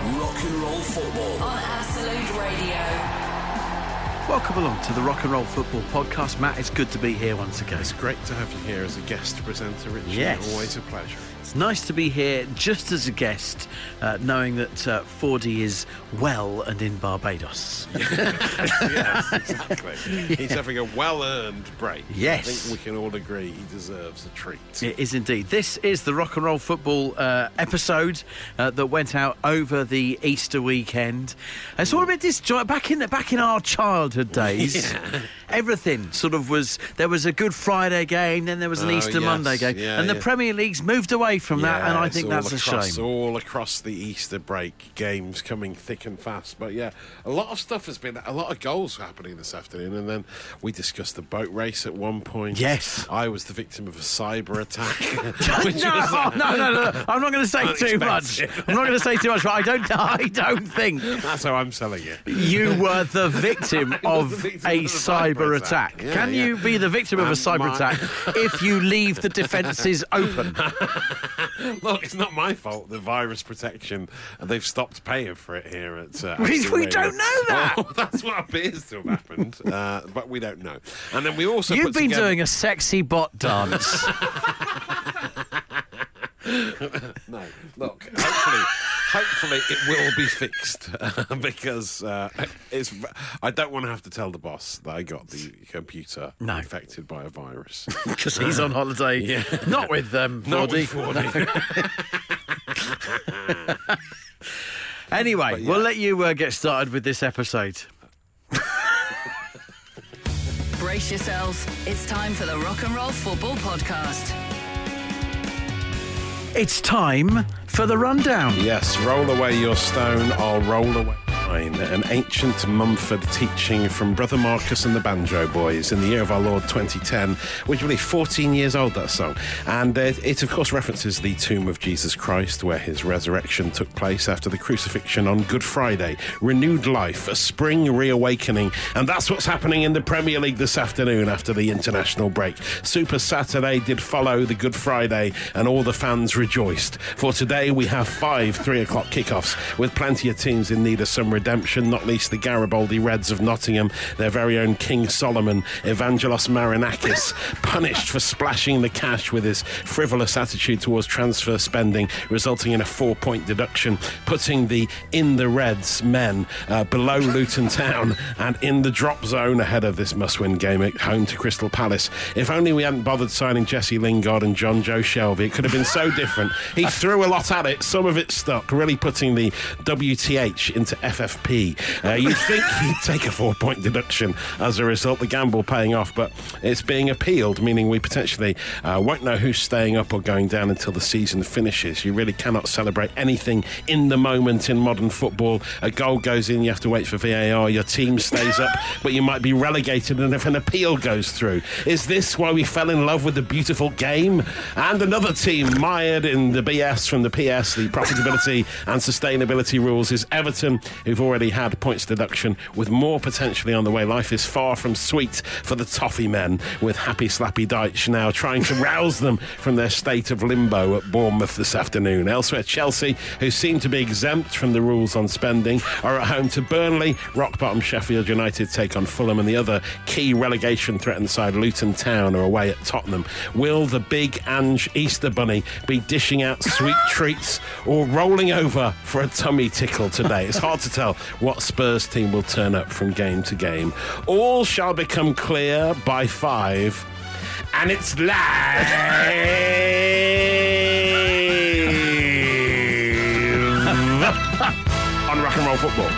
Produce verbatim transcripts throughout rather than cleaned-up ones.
Rock and Roll Football on Absolute Radio. Welcome along to the Rock and Roll Football Podcast. Matt, it's good to be here once again. It's great to have you here as a guest presenter, Richard. Yes. Always a pleasure. It's nice to be here just as a guest, uh, knowing that uh, Fordy is well and in Barbados. Yes, exactly. Yeah. He's having a well-earned break. Yes. I think we can all agree he deserves a treat. It is indeed. This is the Rock and Roll Football uh, episode uh, that went out over the Easter weekend. It's all a bit disjointed. Back in the, back in our childhood days, yeah. everything sort of was. There was a Good Friday game, then there was an oh, Easter yes. Monday game, yeah, and the yeah. Premier League's moved away from that, yeah, and I think that's across, a shame. All across the Easter break, games coming thick and fast. But yeah, a lot of stuff has been, a lot of goals happening this afternoon, and then we discussed the boat race at one point. Yes. I was the victim of a cyber attack. no, no, no, no, I'm not going to say too much. I'm not going to say too much, but I don't, I don't think... That's how I'm selling it. You were the victim of the victim a of cyber, cyber attack. attack. Yeah, Can yeah. you be the victim um, of a cyber my... attack if you leave the defences open? Look, it's not my fault, the virus protection, and they've stopped paying for it here at uh, We, we don't know that. Well, that's what appears to have happened, uh, but we don't know. And then we also You've put been together... doing a sexy bot dance. No, look, hopefully, hopefully it will be fixed uh, because uh, it's. I don't want to have to tell the boss that I got the computer no. infected by a virus because he's on holiday. Yeah. Not with them, um, Not with Fordy. Anyway, yeah. we'll let you uh, get started with this episode. Brace yourselves. It's time for the Rock and Roll Football Podcast. It's time for the rundown. Yes, roll away your stone, I'll roll away mine. An ancient Mumford teaching from Brother Marcus and the Banjo Boys in the year of our Lord twenty ten, which will be fourteen years old, that song. And it, it, of course, references the tomb of Jesus Christ, where his resurrection took place after the crucifixion on Good Friday. Renewed life, a spring reawakening. And that's what's happening in the Premier League this afternoon after the international break. Super Saturday did follow the Good Friday, and all the fans rejoiced. For today, we have five three o'clock kickoffs with plenty of teams in need of some redemption, not least the Garibaldi Reds of Nottingham, their very own King Solomon, Evangelos Marinakis, punished for splashing the cash with his frivolous attitude towards transfer spending, resulting in a four-point deduction, putting the in the Reds men uh, below Luton Town and in the drop zone ahead of this must-win game at home to Crystal Palace. If only we hadn't bothered signing Jesse Lingard and John Joe Shelby, it could have been so different. He threw a lot at it, some of it stuck, really putting the W T H into F F P. Uh, you'd think he'd take a four-point deduction as a result, the gamble paying off, but it's being appealed, meaning we potentially uh, won't know who's staying up or going down until the season finishes. You really cannot celebrate anything in the moment in modern football. A goal goes in, you have to wait for V A R, your team stays up, but you might be relegated and if an appeal goes through. Is this why we fell in love with the beautiful game? And another team mired in the B S from the P S, the profitability and sustainability rules, is Everton, who've already had points deduction with more potentially on the way. Life is far from sweet for the toffee men, with Happy Slappy Dyche now trying to rouse them from their state of limbo at Bournemouth this afternoon. Elsewhere, Chelsea, who seem to be exempt from the rules on spending, are at home to Burnley. Rock bottom Sheffield United take on Fulham, and the other key relegation threatened side, Luton Town, are away at Tottenham. Will the big Ange Easter Bunny be dishing out sweet treats or rolling over for a tummy tickle today? It's hard to tell what Spurs team will turn up from game to game. All shall become clear by five, and it's live on Rock and Roll Football.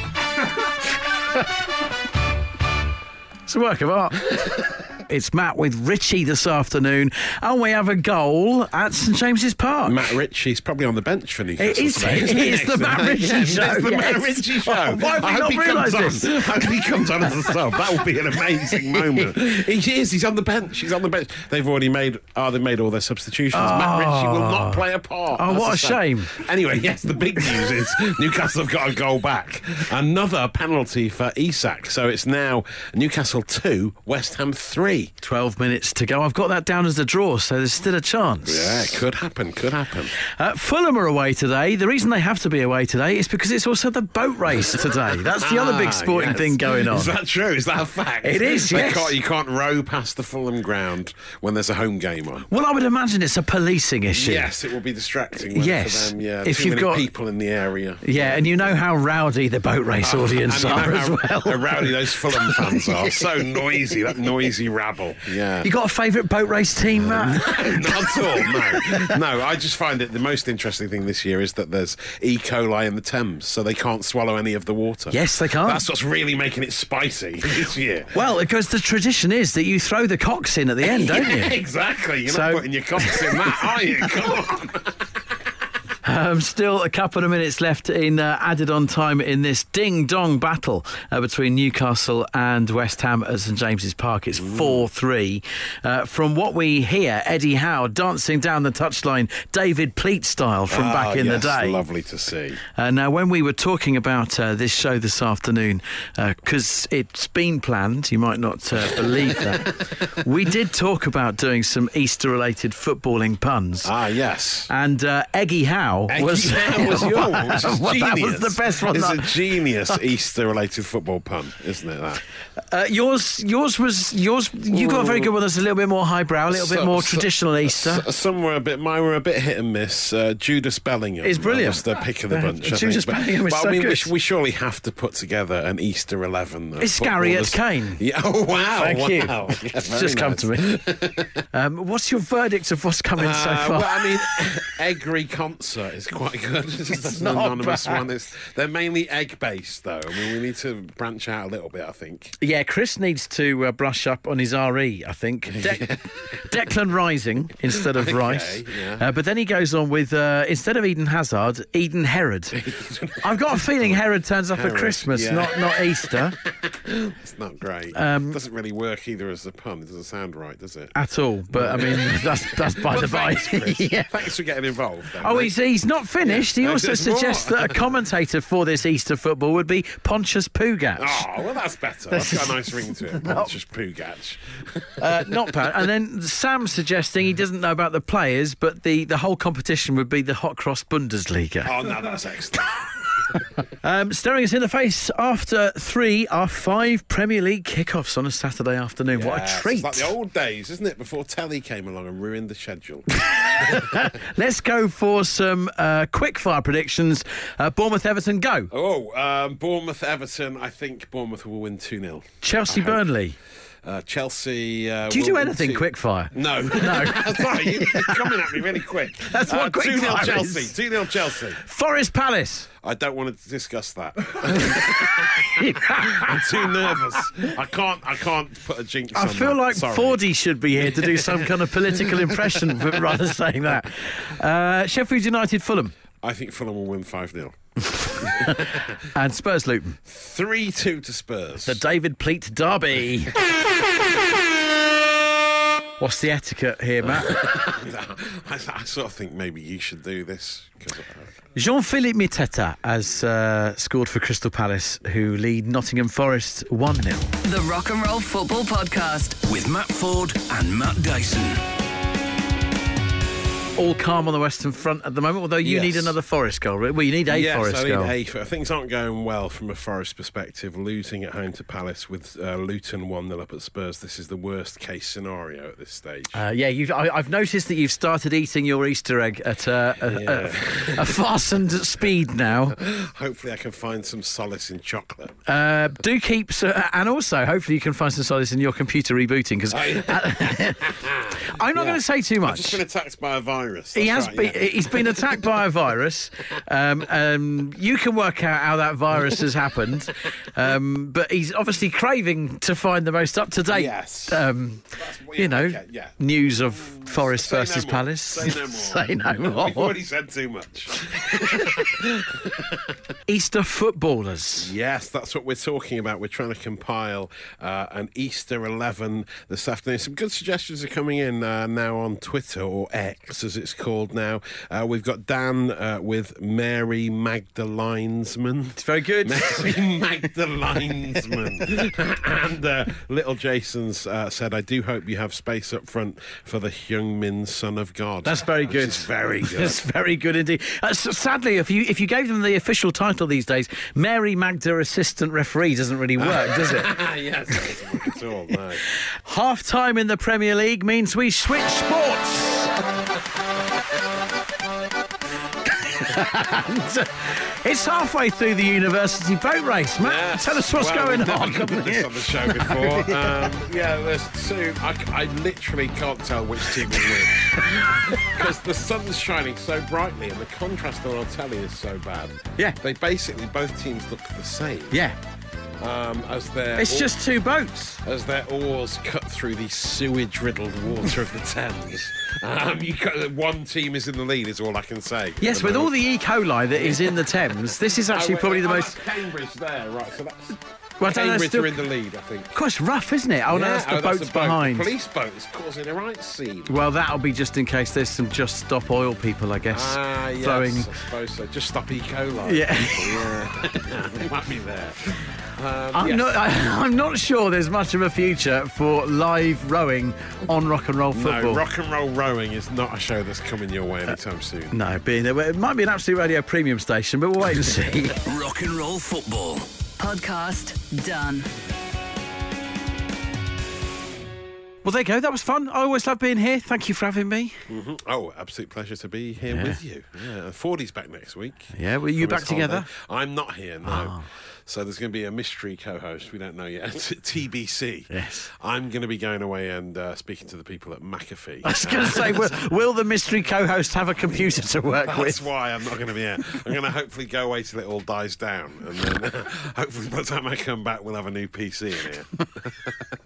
It's a work of art. It's Matt with Richie this afternoon, and we have a goal at St James's Park. Matt Ritchie's probably on the bench for Newcastle it is, today. It is the Matt Ritchie yeah, show. It's the yes. Matt Ritchie show. Oh, why have I we hope not he realised comes this? on. I hope he comes on as a sub. That would be an amazing moment. He is. He's on the bench. He's on the bench. They've already made. Oh, they've made all their substitutions. Oh. Matt Ritchie will not play a part. Oh, That's what a shame. shame. Anyway, yes, the big news is Newcastle have got a goal back. Another penalty for Isak. So it's now Newcastle two, West Ham three. away. twelve minutes to go. I've got that down as a draw, so there's still a chance. Yeah, it could happen, could happen. Uh, Fulham are away today. The reason they have to be away today is because it's also the boat race today. That's the other big sporting yes. thing going on. Is that true? Is that a fact? It is, They yes. can't, you can't row past the Fulham ground when there's a home game on. Well, I would imagine it's a policing issue. Yes, it will be distracting. won't it, Yes. for them, yeah. If Too you've many got- people in the area. Yeah, and you know how rowdy the boat race audience And you are know as how, well. how rowdy those Fulham fans are. So noisy, that noisy rabble. Yeah. You got a favourite boat race team, Matt? Not at all, no. No, I just find it the most interesting thing this year is that there's E. coli in the Thames, so they can't swallow any of the water. Yes, they can't. That's what's really making it spicy this year. Well, because the tradition is that you throw the cocks in at the end, don't Yeah, you? exactly. You're So- not putting your cocks in that, are you? Come on. Um, still a couple of minutes left in uh, added on time in this ding-dong battle uh, between Newcastle and West Ham at St James's Park. It's four three. Uh, from what we hear, Eddie Howe dancing down the touchline, David Pleat style from back Ah, in yes, the day. Lovely to see. Uh, now, when we were talking about uh, this show this afternoon, because uh, it's been planned, you might not uh, believe that, we did talk about doing some Easter-related footballing puns. Ah, yes. And uh, Eggy Howe was, Eggy was yours. Which is well, that was genius. the best one. It's that- a genius Easter-related football pun, isn't it? That. Uh, yours, yours was yours. You got a very good one. That's a little bit more highbrow, a little bit So- more so- traditional Easter. So, some were a bit. Mine were a bit hit and miss. Uh, Judas Bellingham It's brilliant. was the pick of the Uh, bunch. I Judas think. Bellingham is but, so I mean, we, good. sh- we surely have to put together an Easter eleven. of Iscariot footballers. Kane. Yeah. Oh wow! Thank wow. you. Yeah, It's very just come nice. to me. um, what's your verdict of what's coming so Uh, far? well, I mean, Eggery concert is quite good. It's an not anonymous bad. one. It's, they're mainly egg-based, though. I mean, we need to branch out a little bit, I think. Yeah, Chris needs to uh, brush up on his R E, I think. De- Declan Rising instead of Okay, Rice. yeah. Uh, but then he goes on with, uh, instead of Eden Hazard, Eden Herod. I've got a feeling Herod turns up Herod, at Christmas, yeah. not not Easter It's not great. Um, it doesn't really work either as a pun. It doesn't sound right, does it? at all. But, I mean, that's, that's by But the by. thanks, Chris. Yeah. Thanks for getting involved. Then, Oh, mate. he's, he's not finished. He Yeah. also There's more. suggests that a commentator for this Easter football would be Pontius Pugac. Oh, well, that's better. That's got a nice ring to it. Not just Pugac. Uh, not bad. And then Sam suggesting he doesn't know about the players, but the, the whole competition would be the Hot Cross Bundesliga. Oh, no, that's excellent. Um, staring us in the face after three are five Premier League kickoffs on a Saturday afternoon. What a Yes, treat. It's like the old days, isn't it? Before telly came along and ruined the schedule. Let's go for some uh, quick fire predictions. Uh, Bournemouth Everton, go. Oh, um, Bournemouth Everton. I think Bournemouth will win two nil. Chelsea I hope. Burnley. Uh, Chelsea. Uh, Do you will do win anything two- quick fire? No, no. Sorry, you- you're coming at me really quick. That's what quick two nil fire Chelsea. is. Two nil Chelsea. Forest Palace. I don't want to discuss that. I'm too nervous. I can't. I can't put a jinx. I on feel that. like Sorry. Fordy should be here to do some kind of political impression, but rather saying that. Uh, Sheffield United Fulham I think Fulham will win five nil. and Spurs Luton. three two to Spurs. The David Pleat Derby. What's the etiquette here, Matt? I, I sort of think maybe you should do this. 'cause, uh, Jean-Philippe Miteta has uh, scored for Crystal Palace, who lead Nottingham Forest one nil. The Rock and Roll Football Podcast with Matt Ford and Matt Dyson. All calm on the Western Front at the moment, although you Yes. need another Forest goal. Well, you need a yes, Forest I need goal. a for- Things aren't going well from a Forest perspective. Losing at home to Palace with uh, Luton one nil up at Spurs. This is the worst case scenario at this stage. Uh, yeah, you've, I, I've noticed that you've started eating your Easter egg at uh, a, Yeah. a, a fastened speed now. Hopefully, I can find some solace in chocolate. Uh, do keep, uh, and also hopefully you can find some solace in your computer rebooting, because I'm not Yeah. going to say too I've just much. been attacked by a virus. He That's has right, been. yeah. He's been attacked by a virus. Um, um, you can work out how that virus has happened, um, but he's obviously craving to find the most up to date, Yes. um, That's- you know, okay, yeah. news of Forest Say no versus more. Palace. Say no more. Say no We've more. already said too much. Easter footballers. Yes, that's what we're talking about. We're trying to compile uh, an Easter eleven this afternoon. Some good suggestions are coming in uh, now on Twitter, or X as as it's called now. Uh, we've got Dan uh, with Mary Magdalenesman. It's very good. Mary Magdalenesman. And uh, little Jason's uh, said, I do hope you have space up front for the Heung-min Son of God. That's very good. It's very good. That's very good indeed. Uh, so sadly, if you if you gave them the official title these days, Mary Magda Assistant Referee doesn't really work, does it? Yes, it doesn't work at all, no. Half time in the Premier League means we switch sports. And, uh, it's halfway through the university boat race, Matt. Yes. Tell us what's well, going we've on. Never covered this on the show before. um, yeah, there's two. I, I literally can't tell which team will win because the sun's shining so brightly and the contrast on our telly is so bad. Yeah. They basically both teams look the same. Yeah. Um, as their It's oar- just two boats. as their oars cut through the sewage-riddled water of the Thames. Um, you got, one team is in the lead, is all I can say. Yes, with all the E. coli that is in the Thames, this is actually Oh, wait, probably the oh, most... that's Cambridge there, right? So that's Well, I don't know, Cambridge still- are in the lead, I think. Of course, rough, isn't it? Oh, no, that's the oh, boats the boat. behind. The police boat is causing a right scene. Well, that'll be just in case there's some Just Stop Oil people, I guess, Ah, yes, throwing... I suppose so. Just stop E. coli. Yeah. Yeah. It might be there. Um, I'm yes. not. I, I'm not sure there's much of a future for live rowing on rock and roll football. No, rock and roll rowing is not a show that's coming your way anytime soon. No, being there, it might be an Absolute Radio premium station, but we'll wait and see. Rock and Roll Football. Podcast done. Well, there you go. That was fun. I always love being here. Thank you for having me. Mm-hmm. Oh, absolute pleasure to be here Yeah. with you. Yeah, Fordy's back next week. Yeah, were you from back his together? holiday. I'm not here, no. Oh. So there's going to be a mystery co-host. We don't know yet. T B C. Yes. I'm going to be going away and uh, speaking to the people at McAfee. I was going to say, will, will the mystery co-host have a computer to work That's with? why I'm not going to be here. I'm going to hopefully go away till it all dies down, and then uh, hopefully by the time I come back, we'll have a new P C in here.